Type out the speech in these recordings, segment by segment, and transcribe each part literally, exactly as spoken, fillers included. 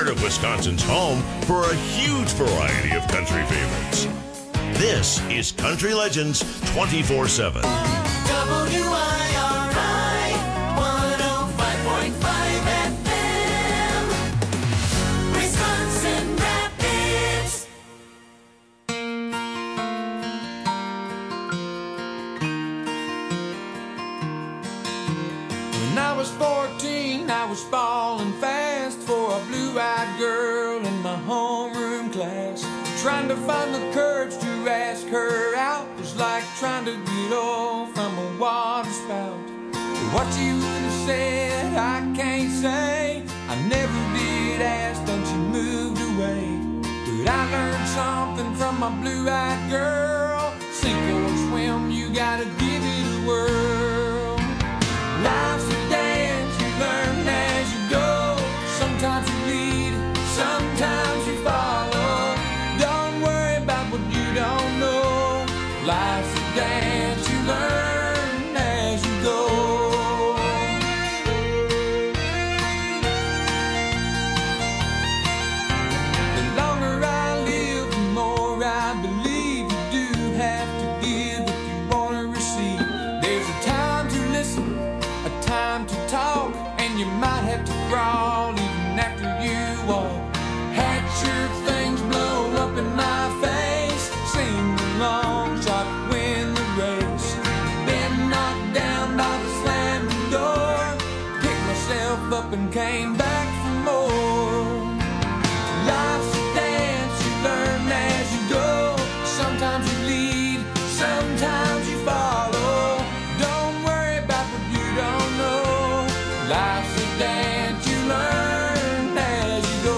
part of Wisconsin's home for a huge variety of country favorites. This is Country Legends twenty-four seven. W I R I one oh five point five F M, Wisconsin Rapids. When I was fourteen, I was falling fast for a blue-eyed girl in my homeroom class. Trying to find the courage to ask her out was like trying to get off from a water spout. What you would have said, I can't say. I never did ask, then she moved away. But I learned something from my blue-eyed girl. Sink or swim, you gotta give it a whirl. Life's a dance, you learn as you go. Sometimes you lead, sometimes you follow. Don't worry about what you don't know. Life's a dance, you learn as you go. The longer I live, the more I believe you do have to give if you want to receive. There's a time to listen, a time to talk, and you might have to crawl even after you walk. Had sure things blow up in my face, seemed a long shot to win the race. Been knocked down by the slamming door, picked myself up and came back for more. Life's a dance, you learn as you go. Sometimes you lead, sometimes you follow. Don't worry about what you don't know. Life's a dance, you learn as you go.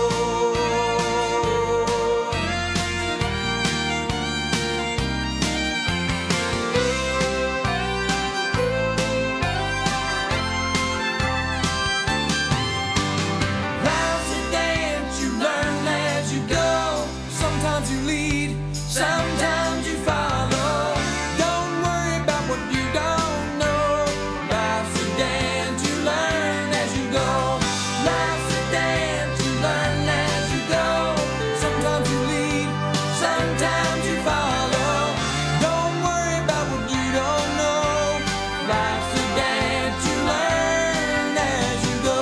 Life's a dance, you learn as you go. Sometimes you lead, sometimes you follow. Don't worry about what you don't know. Life's a dance, you learn as you go. Life's a dance, you learn as you go. Sometimes you lead, sometimes you follow. Don't worry about what you don't know. Life's a dance, you learn as you go.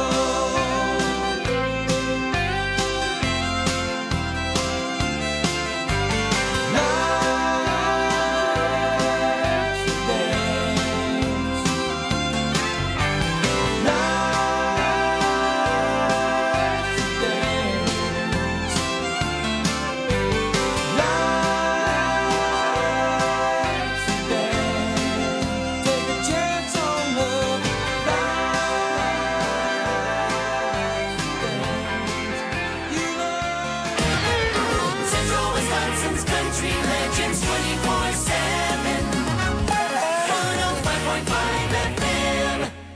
Life's a dance. Life's a dance. Life's a dance. Take a chance on love. Life's a dance. You learn. Central Wisconsin's Country Legends twenty-four seven, one oh five point five F M.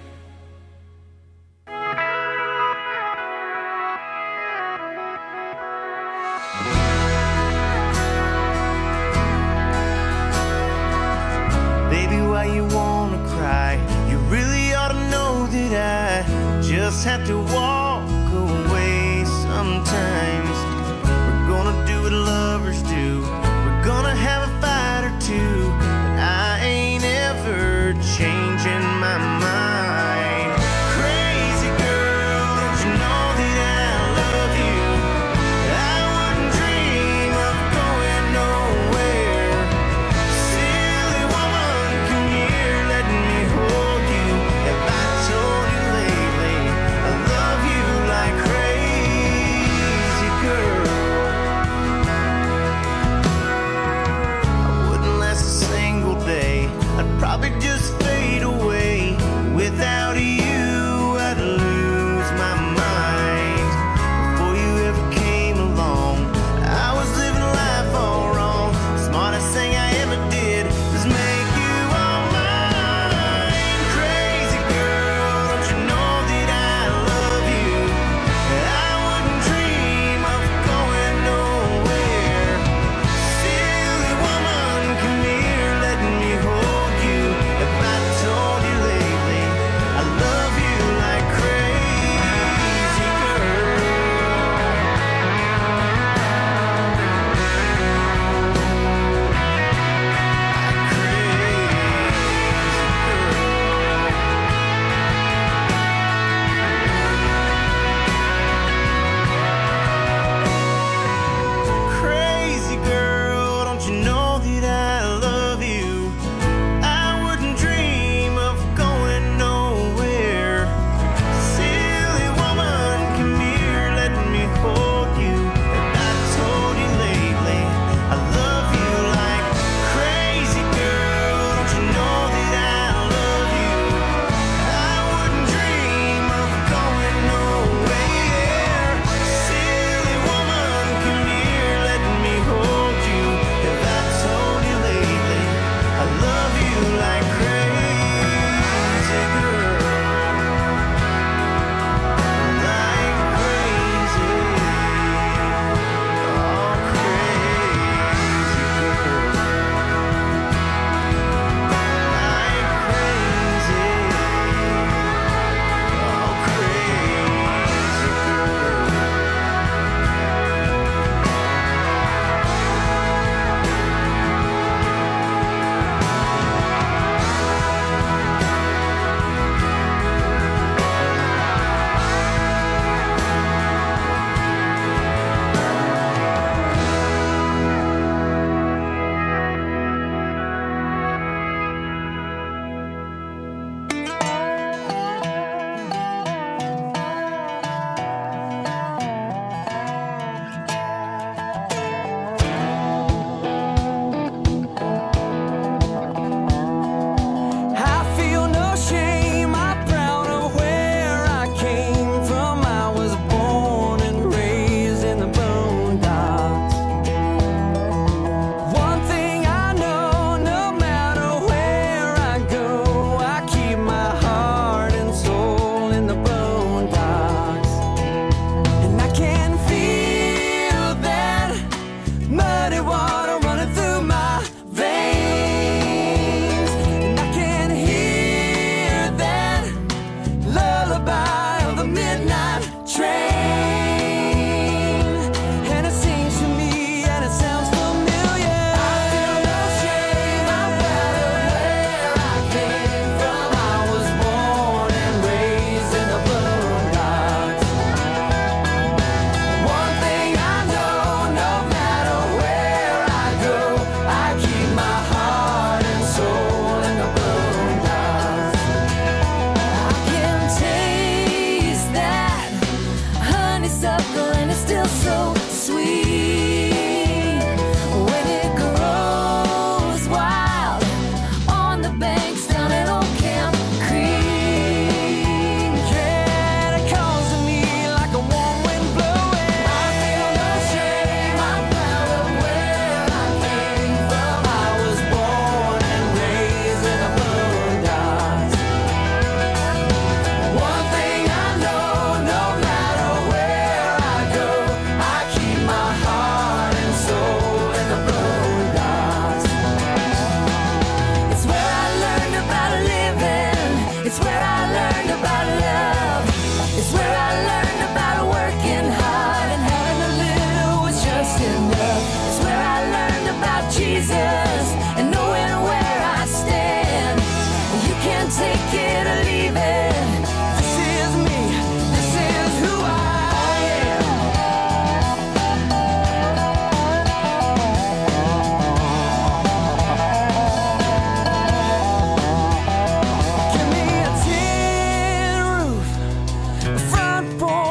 Baby, why you wanna cry? You really ought to know that I just have to walk away sometimes. We're gonna do what lovers do. We're gonna have a fight or two. But I ain't ever changing my mind. Crazy girl, don't you know that I love you? I wouldn't dream of going nowhere. Silly woman, come here, let me hold you. Have I told you lately I love you like crazy girl?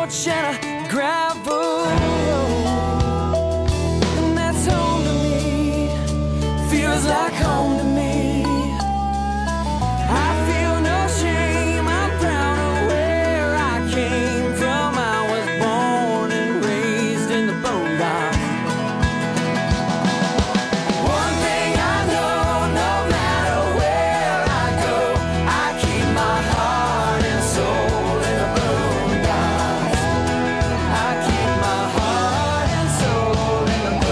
porch and a gravel road, and that's home to me, feels like home to me. I feel no shame, I'm proud of where I came from. I was born and raised in the boondocks. One thing I know, no matter where I go, I keep my heart and soul in the boondocks. I keep my heart and soul in the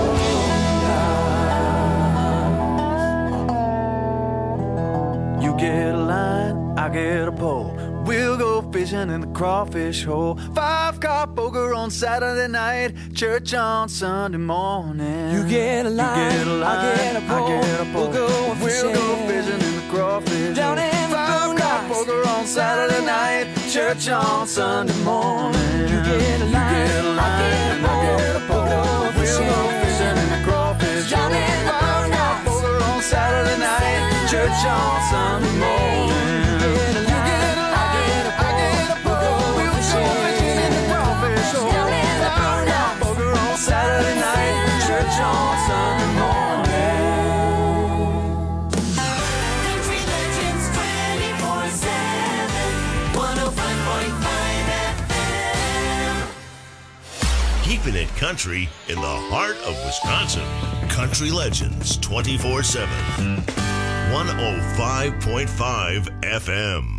boondocks. You get a line, I get a pole. We'll go fishing in the crawfish hole. Five car poker on Saturday night, church on Sunday morning. You get a line, you get a line, I get a pole. I get a pole. We'll go We'll go fishing. fishing in the crawfish Down hole. in the Five car boondocks. poker on Saturday night, church on Sunday morning. You get a line, you get a line, I get a pole. I get a pole. We'll go We'll go fishing. fishing in the crawfish Down hole. in the Five car boondocks. poker on Saturday night, church on Sunday morning. Saturday night, church on Sunday morning. Country Legends twenty-four seven, one oh five point five F M. Keeping it country in the heart of Wisconsin. Country Legends twenty-four seven. one oh five point five F M.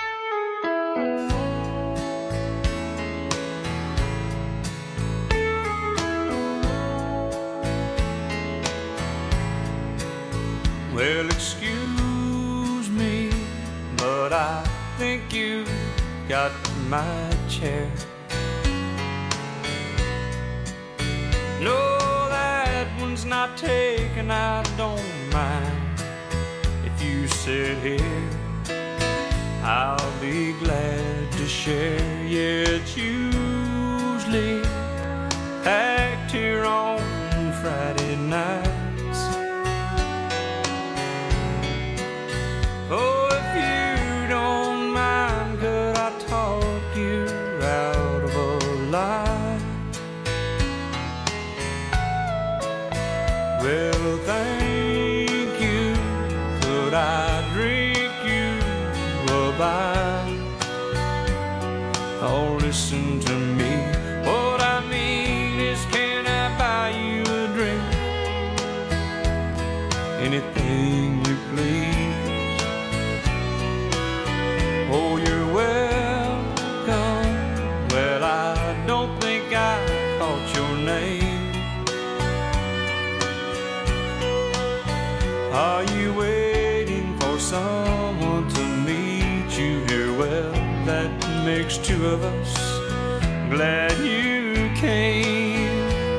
Well, excuse me, but I think you got my chair. No, that one's not taken, I don't mind. If you sit here, I'll be glad to share. Yeah, it's usually packed here on Friday nights. Oh, if you don't mind, could I talk you out of a lie? Well, thank you. Could I drink you a bite? Oh, listen to me. What I mean is, can I buy you a drink? Anything you please. Oh, you're welcome. Well, I don't think I caught your name. Are you waiting for someone to meet you here? Well, that makes two of us. Glad you came.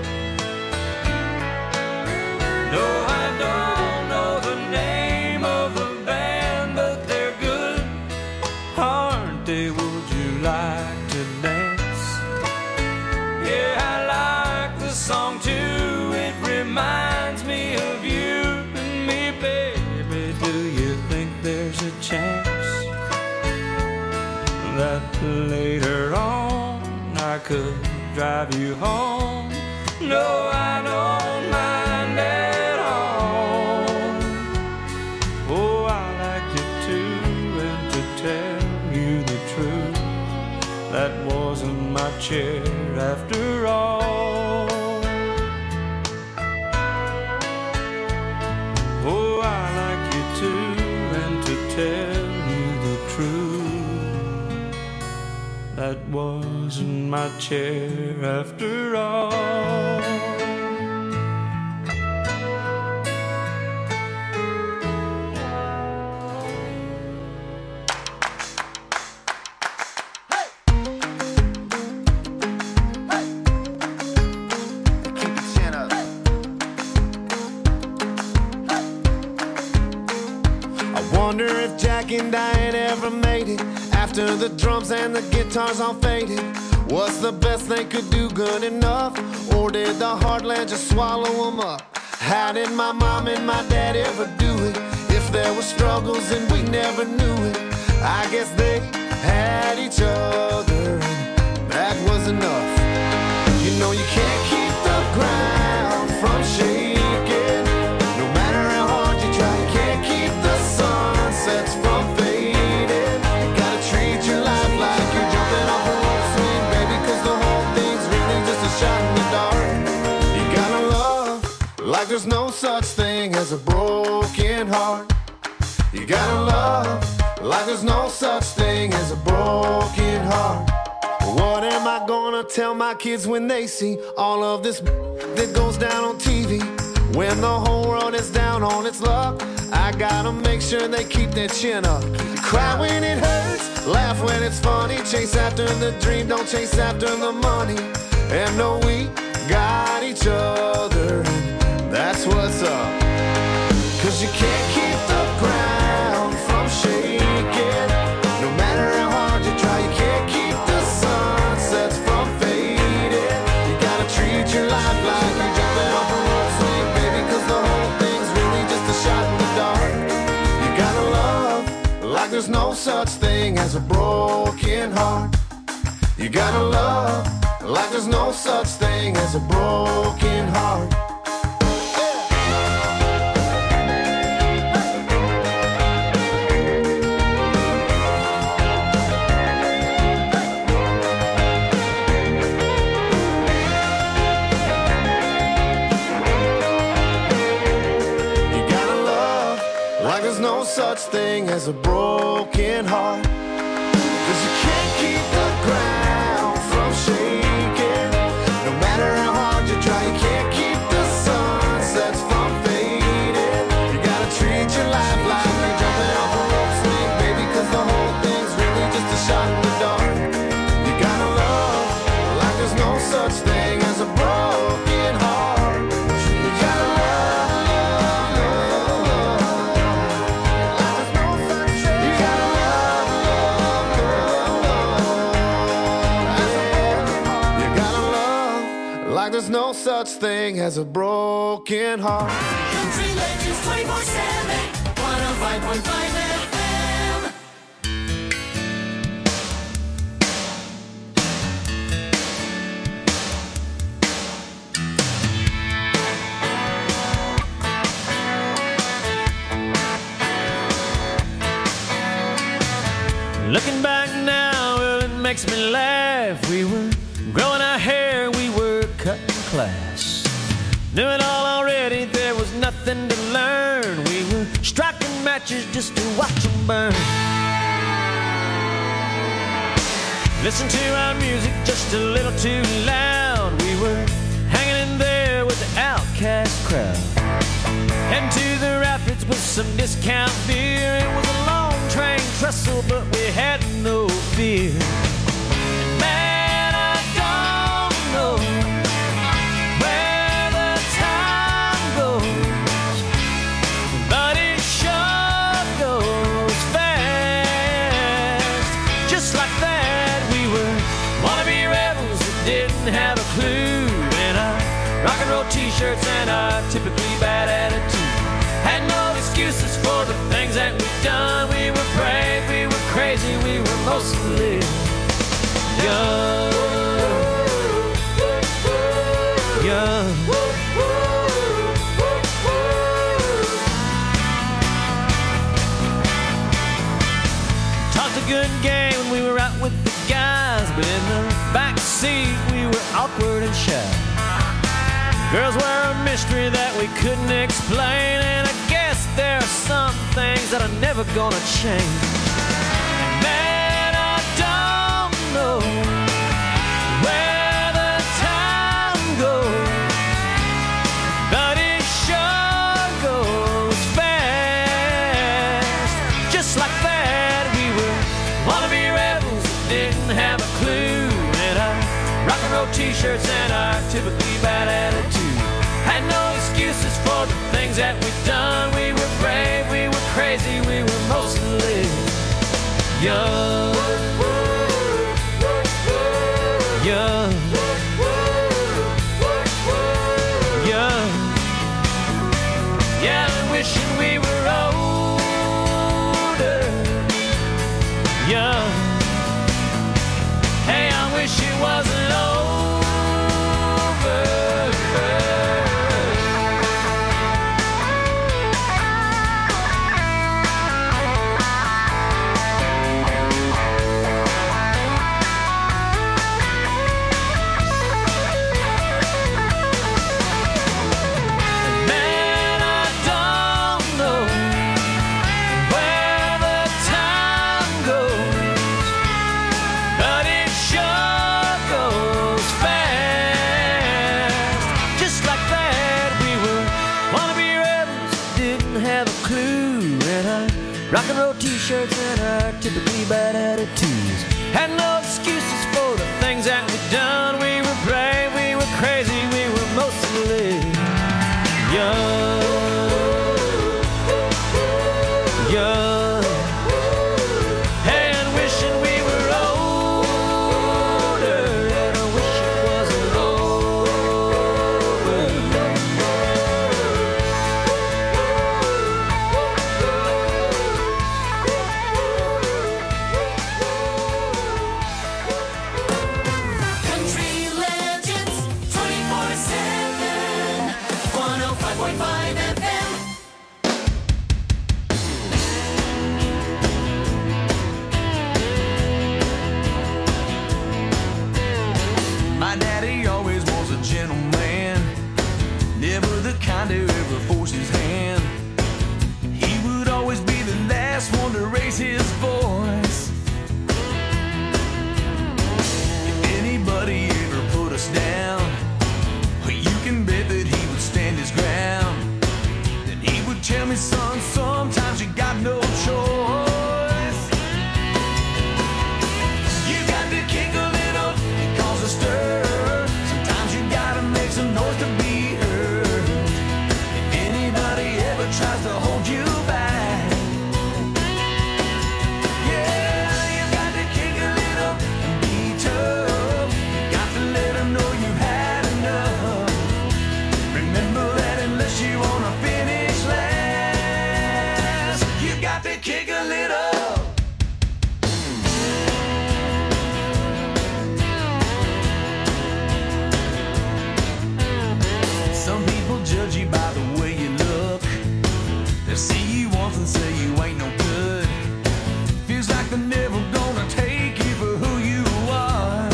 No, I don't know the name of the band, but they're good, aren't they? Would you like to dance? Yeah, I like the song too. It reminds me of you and me, baby. Do you think there's a chance that later on I could drive you home? No, I don't mind at all. Oh, I like you too, and to tell you the truth, that wasn't my chair after all. Oh, I like you too, and to tell you the truth, that wasn't my chair after all. Wonder if Jack and Diane ever made it after the drums and the guitars all faded. Was the best they could do good enough, or did the heartland just swallow them up? How did my mom and my dad ever do it? If there were struggles and we never knew it, I guess they had each other, and that is enough. You know you can't keep the ground from shaking. No matter how hard you try, you can't keep the sunsets from fading. You gotta treat your life like you're jumping off a rope swing, baby, cause the whole thing's really just a shot in the dark. You gotta love like there's no such thing as a broken heart. You gotta love like there's no such thing as a broken heart. What am I gonna tell my kids when they see all of this that goes down on T V? When the whole world is down on its luck, I gotta make sure they keep their chin up. Cry when it hurts, laugh when it's funny. Chase after the dream, don't chase after the money. And know we got each other, and that's what's up. Cause you can't keep the ground from shaking. No matter how hard you try, you can't keep the sunsets from fading. You gotta treat your life like you're jumping off a rope swing, baby, cause the whole thing's really just a shot in the dark. You gotta love like there's no such thing as a broken heart. You gotta love like there's no such thing as a broken heart. No such thing as a broken heart. Cause you can't keep the ground from shaking. No matter how hard you try, you can't keep the sunsets from fading. You gotta treat your life like you're jumping off a rope swing, baby, cause the whole thing's really just a shot in the dark. You gotta love like there's no such thing as a broken heart. You gotta love, love, love, love. Like there's no such thing as a broken heart. Country Legends twenty-four seven, one oh five point five F M. Looking back now, well, it makes me laugh. We were growing our hair, we were cutting class. Knew it all already, there was nothing to learn. We were striking matches just to watch them burn. Listen to our music just a little too loud. We were hanging in there with the outcast crowd. Heading to the rapids with some discount beer. It was a long train trestle, but we had no fear. And man, I don't know where the time goes, but it sure goes fast. Just like that, we were wannabe rebels that didn't have a clue. In our rock and roll t-shirts and our typically bad attitude. Had no excuses for the things that we've done. We were brave, we were crazy, we were mostly young. Young. Talked a good game when we were out with the guys, but in the back seat we were awkward and shy. Girls were a mystery that we couldn't explain, and I guess there are some things that are never gonna change. And man, I don't know where the time goes, but it sure goes fast. Just like that, we were wannabe rebels that didn't have a clue. In our rock and roll t-shirts and our typically bad attitude. Had no excuses for the things that we've done. We were brave, we were crazy, we were mostly young. Young. Young. Yeah, I'm wishing we were older. Young. Hey, I wish it wasn't over. typically bad attitudes. Had no excuses for the things that we'd done. We were brave, we were crazy, we were mostly young. Young. And wishing we were older. And I wish it wasn't over. Country Legends twenty-four seven, one oh five point five F M. My daddy always was a gentleman, never the kind to ever force his hand. He would always be the last one to raise his voice. If anybody ever put us down, you can bet that he would stand his ground. Then he would tell me, son, sometimes you got no choice. You got to kick a little and cause a stir. Sometimes you gotta make some noise to be heard. If anybody ever tries to hold you back, yeah, you got to kick a little and be tough. You got to let them know you've had enough. Remember that unless you wanna finish last, you got to kick a little. Some people judge you by the way you look. They see you once and say you ain't no good. Feels like they're never gonna take you for who you are.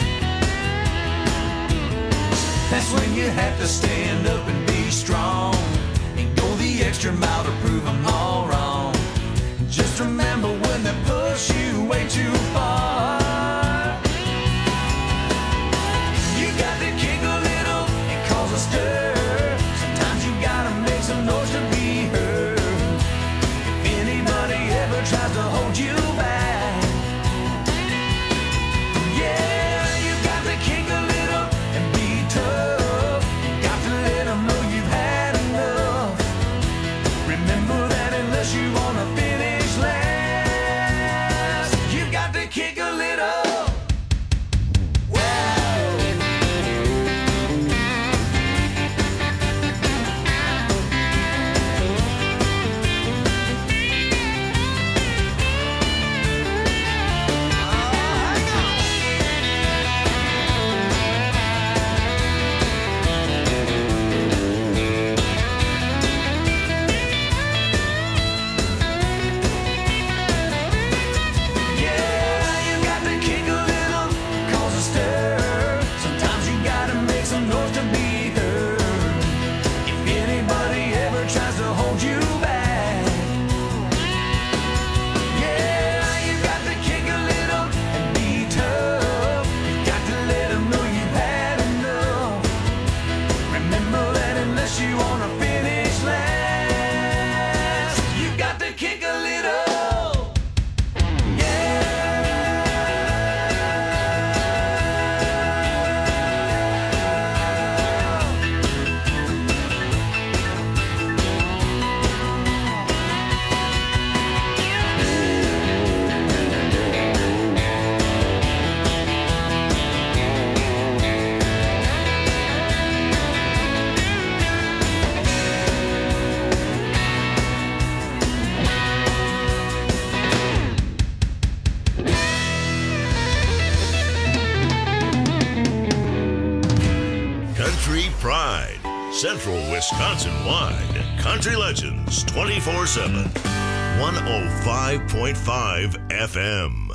That's when you have to stand up and be strong and go the extra mile to prove them all wrong. Just remember when they push you way too far. You got to kick a little and cause a stir. Sometimes you gotta make some noise to be heard. If anybody ever tries to hold you back, yeah, you got to kick a little and be tough. You got to let them know you've had enough. Remember that unless you wanna finish last, you got to kick a little. Pride, Central Wisconsin-wide. Country Legends twenty-four seven. one oh five point five F M.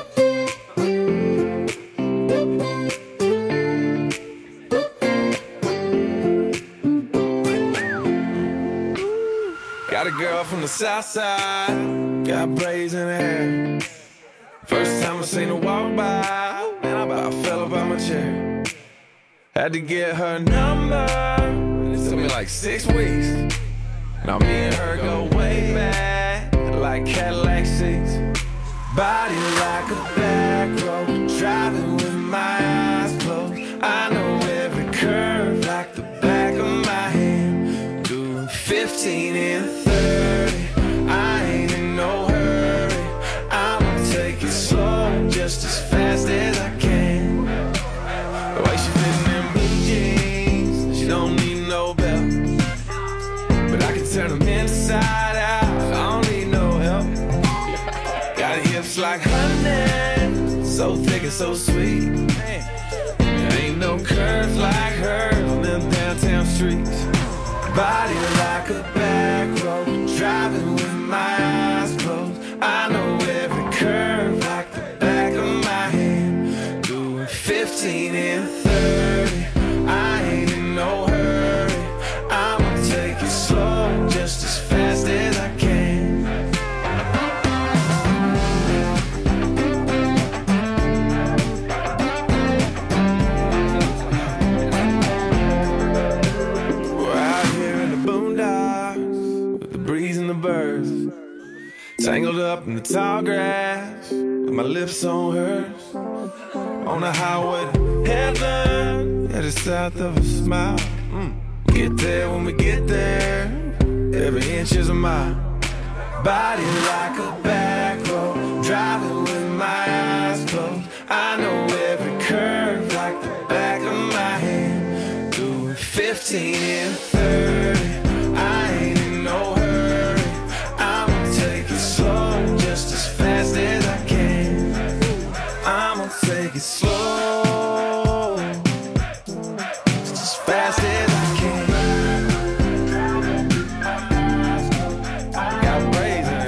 Got a girl from the south side, got braids in her hair. First time I seen her walk by, man, I about fell up out my chair. Had to get her number, it took me like six weeks. Now me and her go way back, like Cadillac seats. Body like a back road, driving with my eyes closed. I know every curve like the back of my hand. Doing fifteen and thirty, I ain't in no hurry. I'ma take it slow, just as fast as I can. The way she fitting in blue jeans, she don't need no belt, but I can turn them inside out. I don't need no help. Got hips like honey, so thick and so sweet. There ain't no curves like hers on them downtown streets. Body like a back road, driving with my eyes closed. I know every curve like the back of my hand. Doing fifteen and thirty, I ain't in no hurry. I'ma take it slow, just as fast as I can. Tangled up in the tall grass, with my lips on hers. On the highway to heaven, yeah, the south of a smile. Mm. Get there when we get there, every inch is a mile. Body like a back road, driving with my eyes closed. I know every curve like the back of my hand. Doing fifteen and thirty, I ain't in no hurry. I'ma take it slow, just as fast as I can. I'ma take it slow, just as fast as I can. Got brains in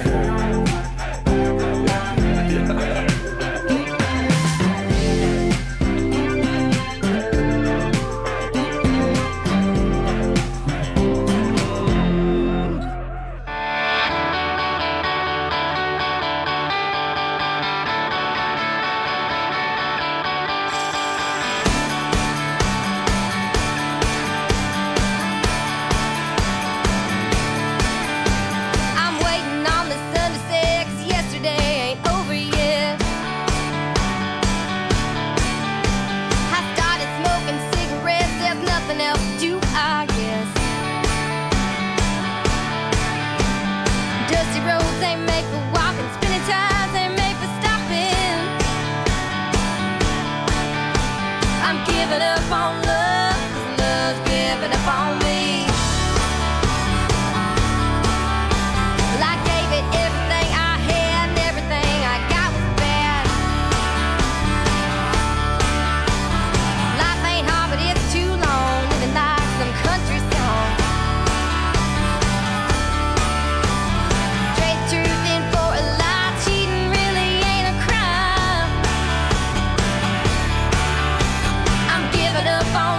up on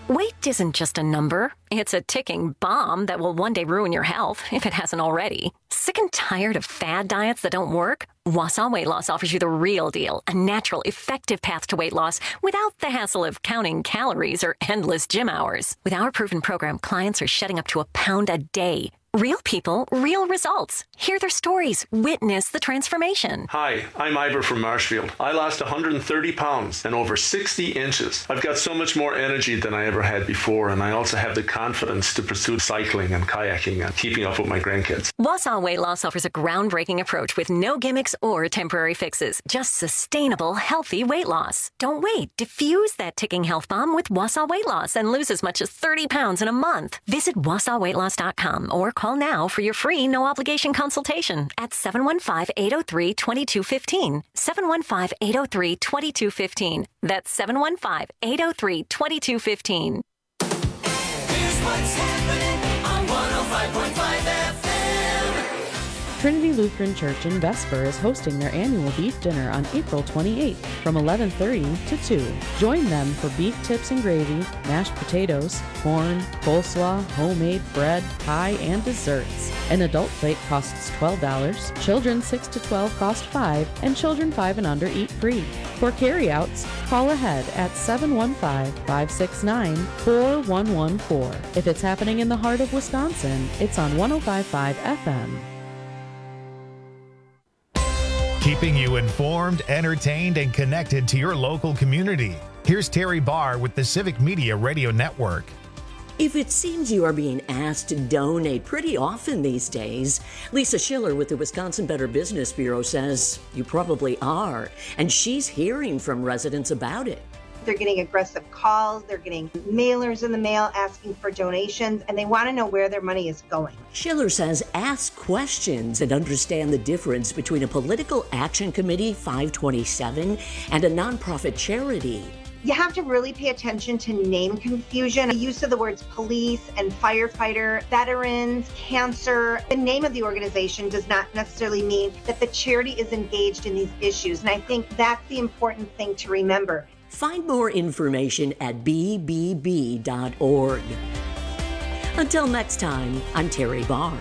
Weight isn't just a number. It's a ticking bomb that will one day ruin your health, if it hasn't already. Sick and tired of fad diets that don't work? Wausau Weight Loss offers you the real deal, a natural, effective path to weight loss without the hassle of counting calories or endless gym hours. With our proven program, clients are shedding up to a pound a day. Real people, real results. Hear their stories. Witness the transformation. Hi, I'm Ivor from Marshfield. I lost one hundred thirty pounds and over sixty inches. I've got so much more energy than I ever had before, and I also have the confidence to pursue cycling and kayaking and keeping up with my grandkids. Wausau Weight Loss offers a groundbreaking approach with no gimmicks or temporary fixes. Just sustainable, healthy weight loss. Don't wait. Diffuse that ticking health bomb with Wausau Weight Loss and lose as much as thirty pounds in a month. Visit wausau weight loss dot com or call now for your free no-obligation consultation at seven one five, eight oh three, two two one five. seven one five, eight oh three, two two one five. That's seven one five, eight oh three, two two one five. Here's what's happening on one oh five point five F M. Trinity Lutheran Church in Vesper is hosting their annual beef dinner on April twenty-eighth from eleven thirty to two. Join them for beef tips and gravy, mashed potatoes, corn, coleslaw, homemade bread, pie, and desserts. An adult plate costs twelve dollars, children six to twelve cost five dollars, and children five and under eat free. For carryouts, call ahead at seven one five, five six nine, four one one four. If it's happening in the heart of Wisconsin, it's on one oh five point five F M. Keeping you informed, entertained, and connected to your local community. Here's Terry Barr with the Civic Media Radio Network. If it seems you are being asked to donate pretty often these days, Lisa Schiller with the Wisconsin Better Business Bureau says you probably are, and she's hearing from residents about it. They're getting aggressive calls, they're getting mailers in the mail asking for donations, and they want to know where their money is going. Schiller says ask questions and understand the difference between a political action committee, five twenty-seven, and a nonprofit charity. You have to really pay attention to name confusion. The use of the words police and firefighter, veterans, cancer. The name of the organization does not necessarily mean that the charity is engaged in these issues, and I think that's the important thing to remember. Find more information at b b b dot org. Until next time, I'm Terry Barr.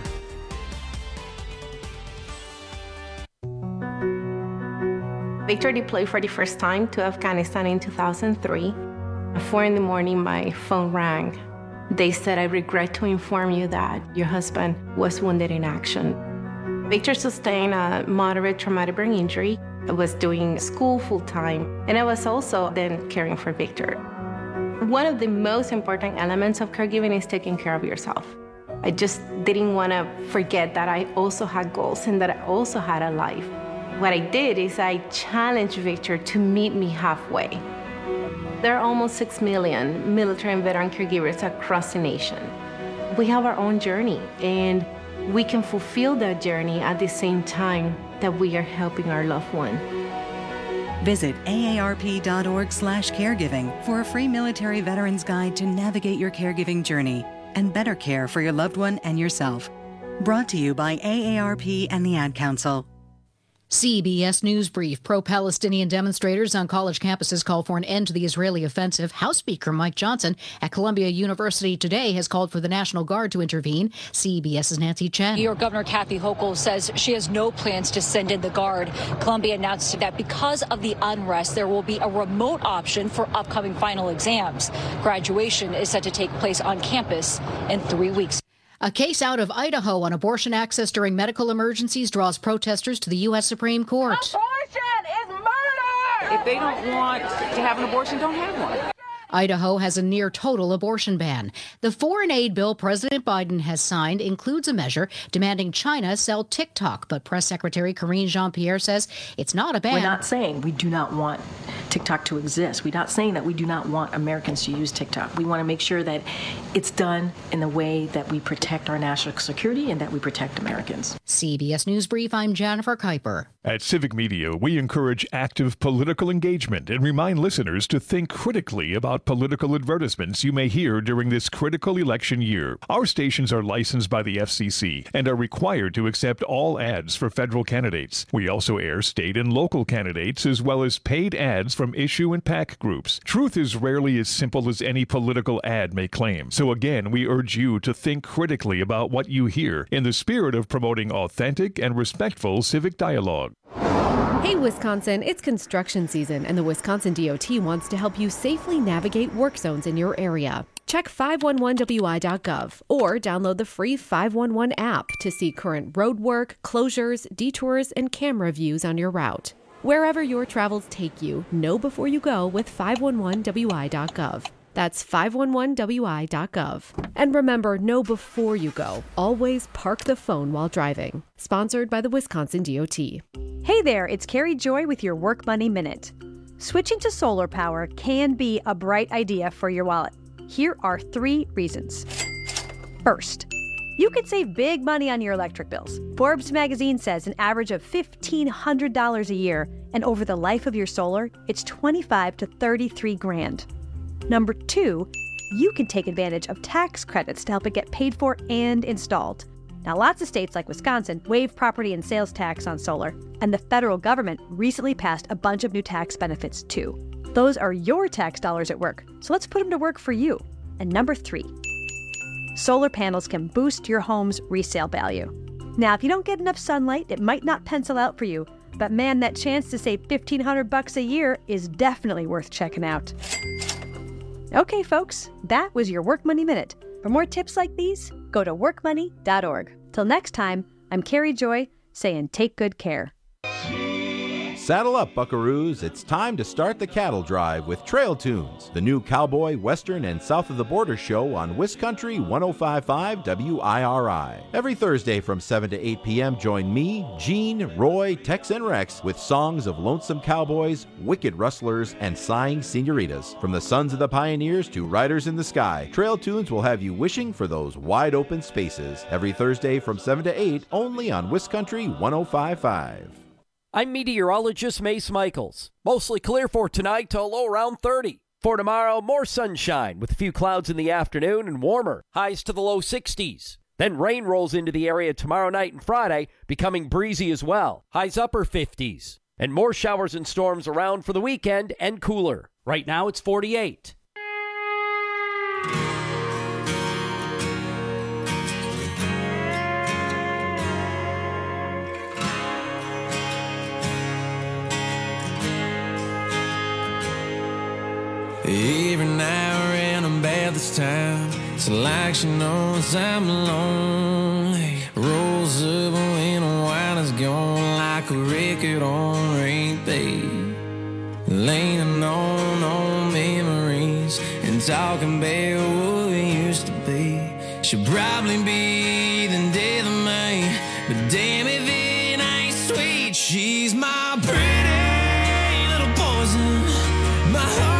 Victor deployed for the first time to Afghanistan in two thousand three. At four in the morning, my phone rang. They said, I regret to inform you that your husband was wounded in action. Victor sustained a moderate traumatic brain injury. I was doing school full-time, and I was also then caring for Victor. One of the most important elements of caregiving is taking care of yourself. I just didn't want to forget that I also had goals and that I also had a life. What I did is I challenged Victor to meet me halfway. There are almost six million military and veteran caregivers across the nation. We have our own journey, and we can fulfill that journey at the same time that we are helping our loved one. Visit A A R P dot org slash caregiving for a free military veterans guide to navigate your caregiving journey and better care for your loved one and yourself. Brought to you by A A R P and the Ad Council. C B S News Brief. Pro-Palestinian demonstrators on college campuses call for an end to the Israeli offensive. House Speaker Mike Johnson at Columbia University today has called for the National Guard to intervene. CBS's Nancy Chen. New York Governor Kathy Hochul says she has no plans to send in the Guard. Columbia announced that because of the unrest, there will be a remote option for upcoming final exams. Graduation is set to take place on campus in three weeks. A case out of Idaho on abortion access during medical emergencies draws protesters to the U S Supreme Court. Abortion is murder! If they don't want to have an abortion, don't have one. Idaho has a near-total abortion ban. The foreign aid bill President Biden has signed includes a measure demanding China sell TikTok, but Press Secretary Karine Jean-Pierre says it's not a ban. We're not saying we do not want TikTok to exist. We're not saying that we do not want Americans to use TikTok. We want to make sure that it's done in the way that we protect our national security and that we protect Americans. C B S News Brief, I'm Jennifer Kuiper. At Civic Media, we encourage active political engagement and remind listeners to think critically about political advertisements you may hear during this critical election year. Our stations are licensed by the F C C and are required to accept all ads for federal candidates. We also air state and local candidates as well as paid ads from issue and PAC groups. Truth is rarely as simple as any political ad may claim. So again, we urge you to think critically about what you hear in the spirit of promoting authentic and respectful civic dialogue. Hey Wisconsin, it's construction season and the Wisconsin D O T wants to help you safely navigate work zones in your area. Check five one one W I dot gov or download the free five one one app to see current road work, closures, detours, and camera views on your route. Wherever your travels take you, know before you go with five one one W I dot gov. That's five one one W I dot gov. And remember, know before you go. Always park the phone while driving. Sponsored by the Wisconsin D O T. Hey there, it's Carrie Joy with your Work Money Minute. Switching to solar power can be a bright idea for your wallet. Here are three reasons. First, you could save big money on your electric bills. Forbes magazine says an average of fifteen hundred dollars a year, and over the life of your solar, it's twenty-five to thirty-three grand. Number two, you can take advantage of tax credits to help it get paid for and installed. Now, lots of states like Wisconsin waive property and sales tax on solar, and the federal government recently passed a bunch of new tax benefits too. Those are your tax dollars at work, so let's put them to work for you. And number three, solar panels can boost your home's resale value. Now, if you don't get enough sunlight, it might not pencil out for you, but man, that chance to save fifteen hundred bucks a year is definitely worth checking out. Okay, folks, that was your Work Money Minute. For more tips like these, go to work money dot org. Till next time, I'm Carrie Joy, saying take good care. Saddle up, buckaroos. It's time to start the cattle drive with Trail Tunes, the new cowboy, western, and south of the border show on Wiscountry one oh five point five W I R I. Every Thursday from seven to eight p.m., join me, Gene, Roy, Tex, and Rex with songs of lonesome cowboys, wicked rustlers, and sighing senoritas. From the sons of the pioneers to riders in the sky, Trail Tunes will have you wishing for those wide open spaces. Every Thursday from seven to eight, only on Wiscountry one oh five point five. I'm meteorologist Mace Michaels. Mostly clear for tonight to a low around thirty. For tomorrow, more sunshine with a few clouds in the afternoon and warmer, highs to the low sixties. Then rain rolls into the area tomorrow night and Friday, becoming breezy as well, highs upper fifties. And more showers and storms around for the weekend and cooler. Right now it's forty-eight. Every now and then I'm bad this time. It's like she knows I'm lonely. Rolls up when the wine is gone like a record on repeat. Leaning on old memories and talking about what we used to be. She'll probably be the death of me, but damn if it ain't sweet. She's my pretty little poison, my heart.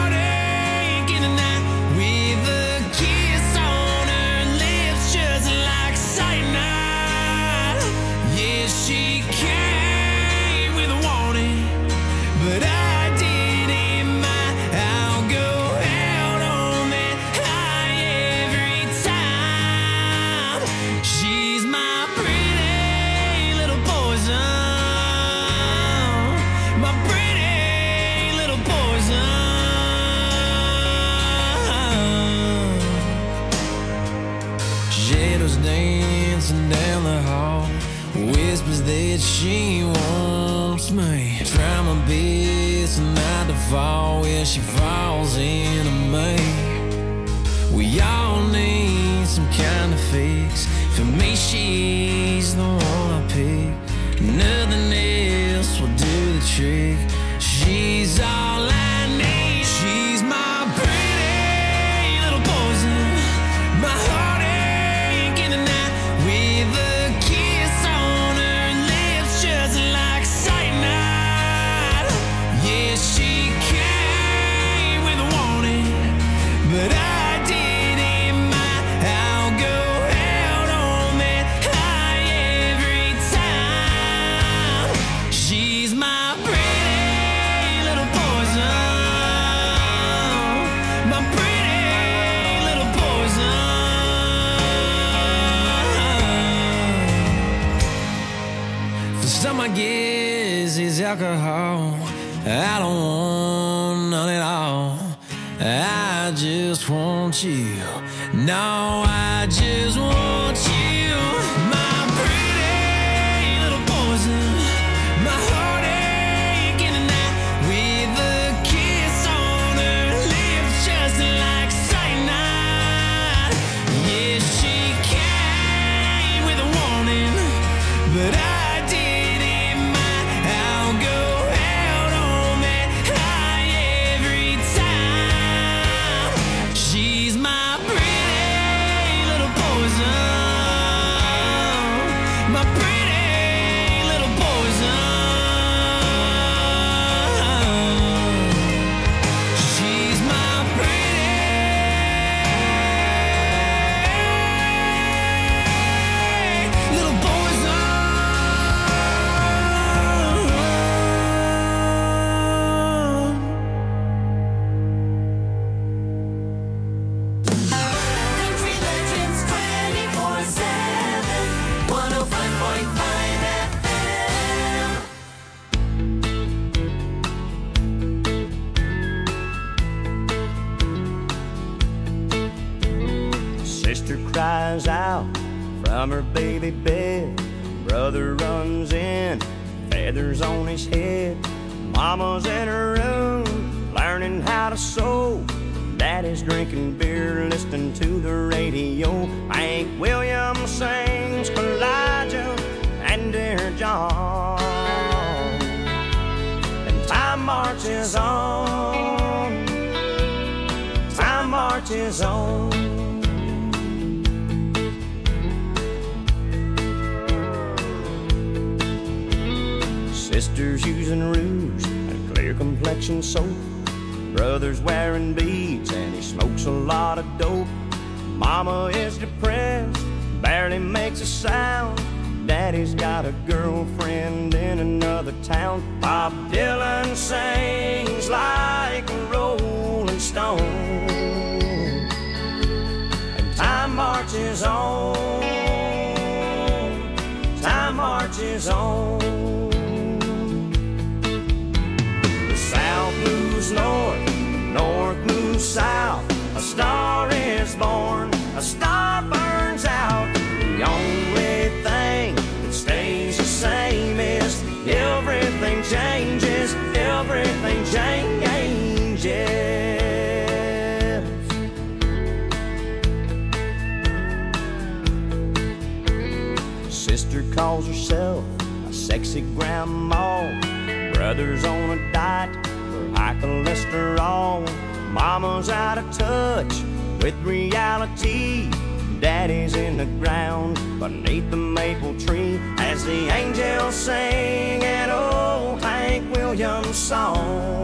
She came with a warning, but I didn't mind. I'll go out on that high every time. She's my pretty little poison, my pretty little poison. Shadows dancing down the hall, whispers that she wants me. Try my best not to fall where she falls into me. We all need some kind of fix. For me, she's the one I pick. Nothing else will do the trick. She's all I need. She's my pretty little poison, my heartache in the night with a kiss on her lips just like cyanide. Yeah, she came with a warning, but I didn't mind. I'll go out on that high every time. guess it's alcohol. I don't want none at all. I just want you. No, I just want you. My pretty little poison. My heartache in the night. With a kiss on her lips just like cyanide. Yeah, she came with a warning, but I cries out from her baby bed. Brother runs in, feathers on his head. Mama's in her room, learning how to sew. Daddy's drinking beer, listening to the radio. Hank Williams sings Elijah and Dear John. And time marches on, time marches on. Sisters using rouge and clear complexion soap. Brother's wearing beads and he smokes a lot of dope. Mama is depressed, barely makes a sound. Daddy's got a girlfriend in another town. Bob Dylan sings like a rolling stone. And time marches on, time marches on. South moves north, north moves south. A star is born, a star burns out. The only thing that stays the same is everything changes, everything changes. Sister calls herself a sexy grandma. Brother's on a diet for high cholesterol. Mama's out of touch with reality. Daddy's in the ground beneath the maple tree as the angels sing an old Hank Williams song.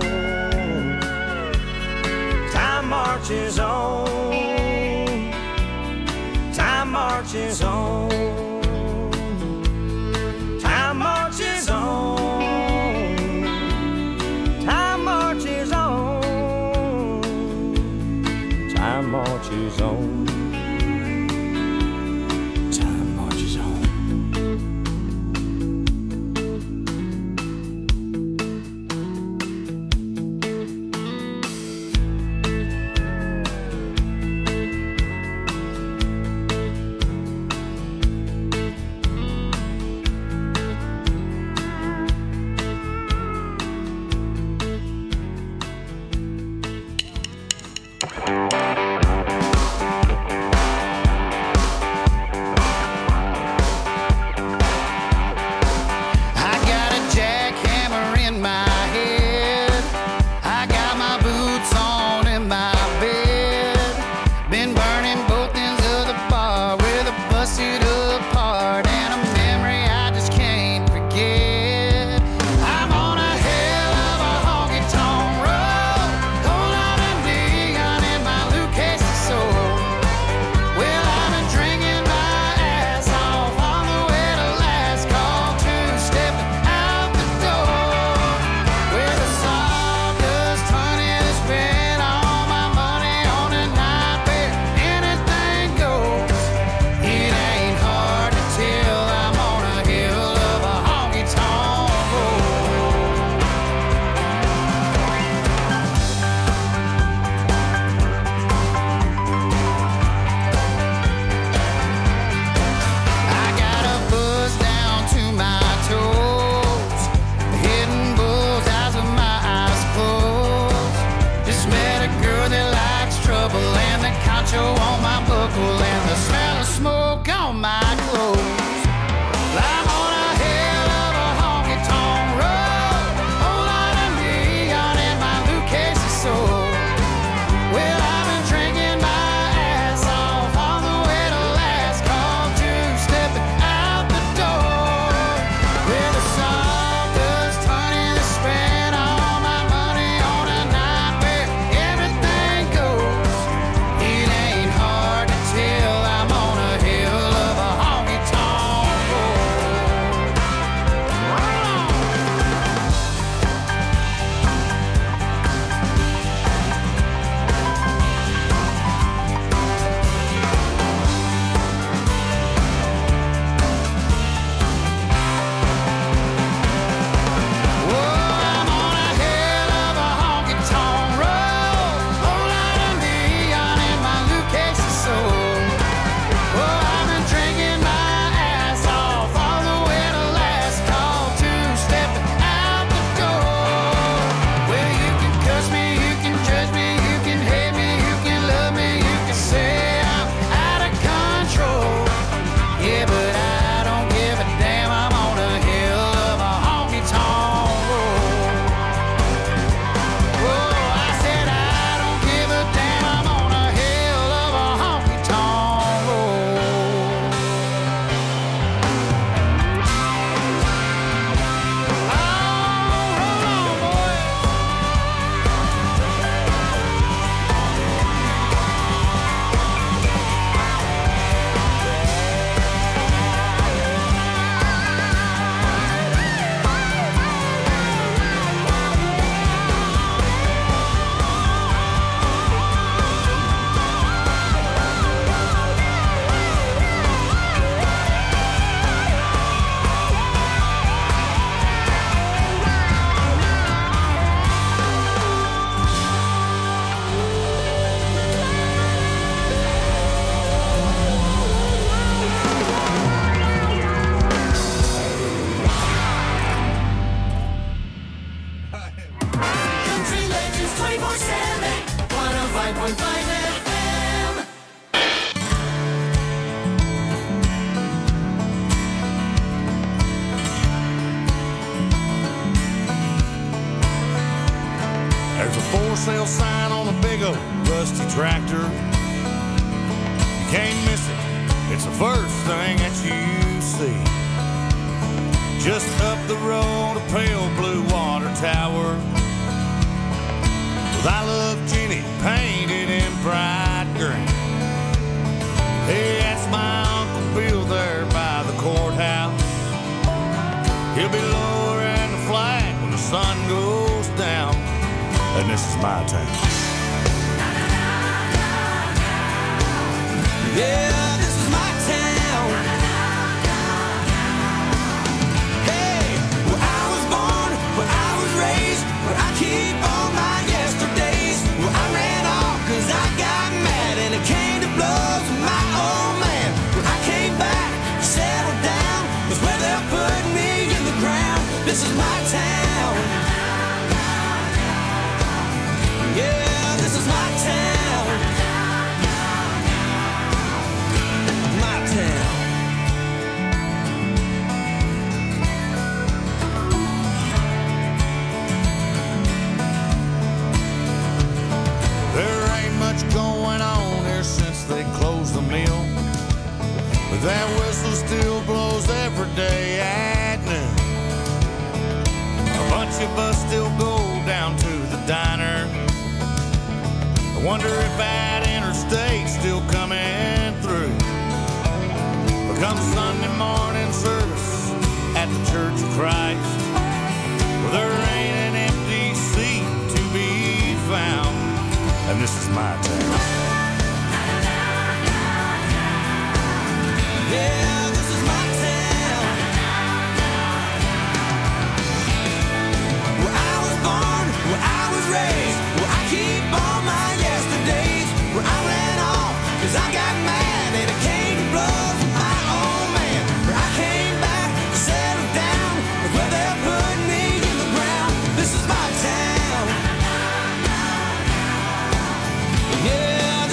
Time marches on, time marches on, time marches on. Time marches on. Time marches on. In my trouble and the concho on my buckle and the smell of smoke on my clothes. I'm on a hell of a honky-tonk road, whole lot of neon in my Lucchese soul. Well, I've been drinking my ass off on the way to last call, two-stepping out the door. With a sawdust honey that spent all my money on a night where everything goes. It ain't hard to tell I'm on a hell of a honky-tonk road. I'm on a hell of a honky-tonk road, whole lot of neon in my Lucchese soul. Oh, I've been drinking my ass off all the way to last call, two-stepping out the door. Well, you can cuss me, you can judge me, you can hate me, you can love me, you can say I'm out of control. Yeah, but I don't give a damn, I'm on a hell of a honky-tonk road. Oh, I said I don't give a damn, I'm on a hell of a honky-tonk road. Country Legends twenty-four seven, one oh five point five F M. There's a for sale sign on a big old rusty tractor. You can't miss it. It's the first thing that you see. Just up the road, a pale blue water tower with I Love Jenny painted in bright green. Hey, that's my Uncle Bill there by the courthouse. He'll be lowering the flag when the sun goes down. And this is my town. Yeah, this is my town. Hey, where I was born, where I was raised, where I keep all my yesterdays. Where I ran off cause I got mad and it came to blows with my old man. When I came back, settled down, was where they're putting me in the ground. This is my town. Yeah, this is my town. My town. There ain't much going on here since they closed the mill, but that whistle still blows every day at noon. A bunch of us still go down to the diner. I wonder if that interstate's still coming through. But come Sunday morning service at the Church of Christ, well, there ain't an empty seat to be found. And this is my town. Yeah, this is my town. Where I was born, where I was raised, where I keep all my yesterdays. Where I ran off cause I got mad and it came to blows with my old man. Where I came back, settled down, with where they're putting me in the ground. This is my town. Yeah,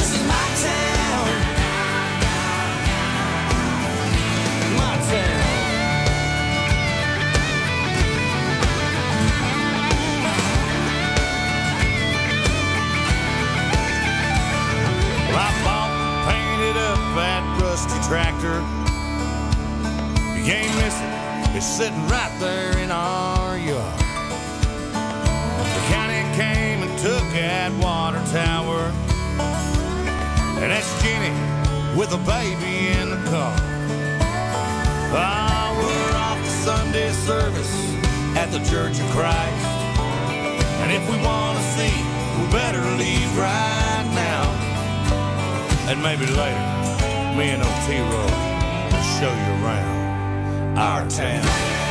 tractor. You can't miss it, it's sitting right there in our yard. The county came and took that water tower, and that's Jenny with a baby in the car. Ah, we're off to Sunday service at the Church of Christ, and if we want to see, we better leave right now. And maybe later, me and Otero will show you around our town.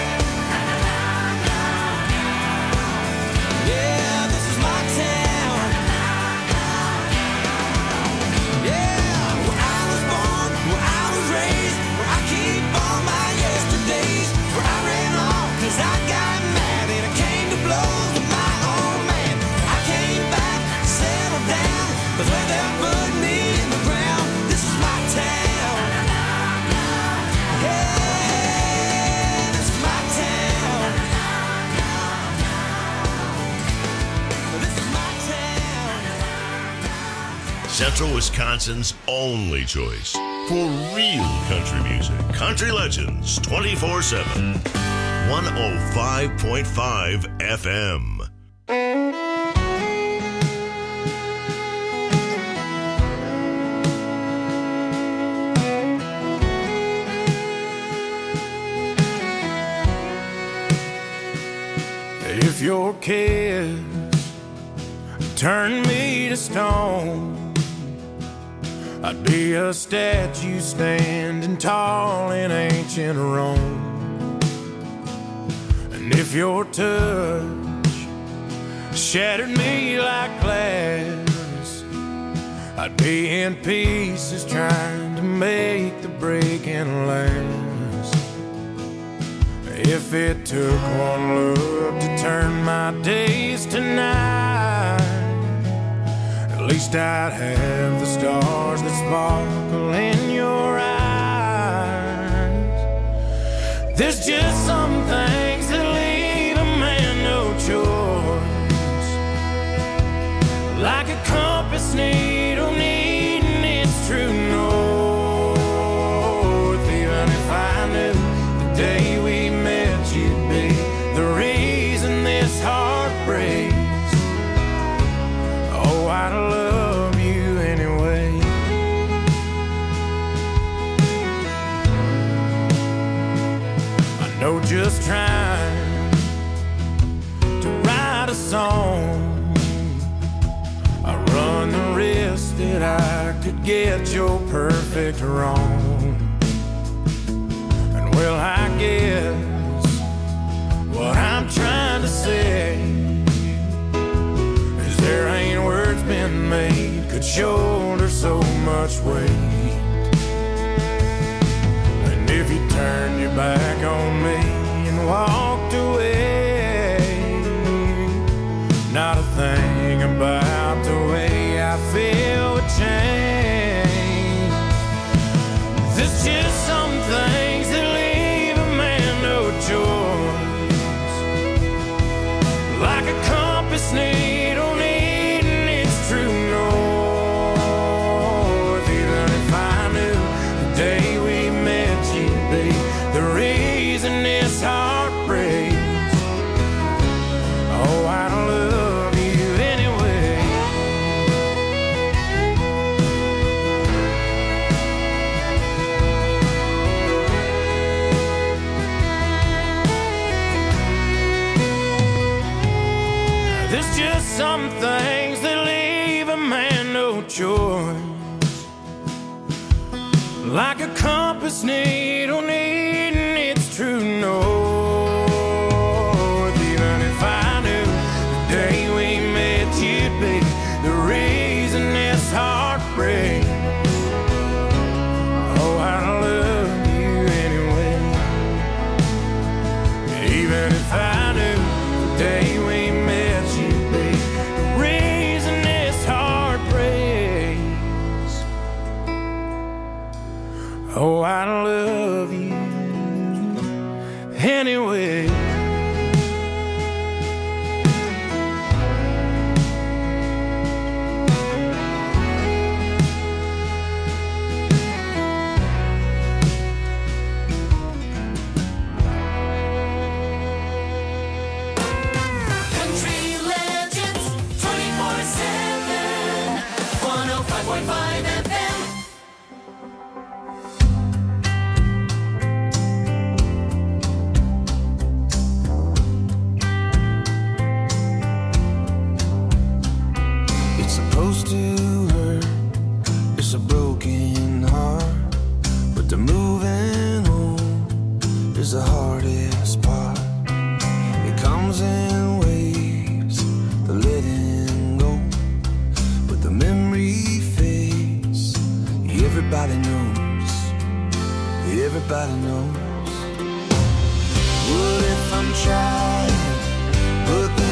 Yeah, this is my town. Yeah, where I was born, where I was raised, where I keep all my yesterdays, where I ran off cause I got mad and I came to blows with my old man. I came back, settled down, but where they put me in the ground. This is my town. Yeah, this is my town. This is my town. Central Wisconsin's only choice for real country music. Country Legends twenty-four seven. one oh five point five F M. If your kids turn me to stone, I'd be a statue standing tall in ancient Rome. And if your touch shattered me like glass, I'd be in pieces trying to make the breaking last. If it took one look to turn my days to night, at least I'd have the stars that sparkle in your eyes. There's just some things that leave a man no choice, like a compass needle needing its true north. Even if I knew the day we met you'd be the reason this heart breaks, oh, I'd love you anyway. I know just trying to write a song, I run the risk that I could get your perfect wrong. And well, I guess what I'm trying to say is there ain't words been made could shoulder so much weight. And if you turned your back on me and walked away, not a thing about the way I feel would change. There's just some things that leave a man no choice, like a compass needle needing its true north. Even if I knew the day we met you'd be the reason this heart breaks, oh, I'd love you anyway. There's just some things that leave a man no choice, like a compass needle needing its true north. Even if I knew the day we met you'd be the reason this heart breaks, oh, I'd love you anyway. Even if I knew the day we met you'd be the reason this heart breaks, oh, I'd love you anyway. point five F M. It's supposed to hurt, it's a broken heart, but the moving on is the hardest part. It comes in waves, the letting go, but the memory fades. Everybody knows, everybody knows. What if I'm trying, but the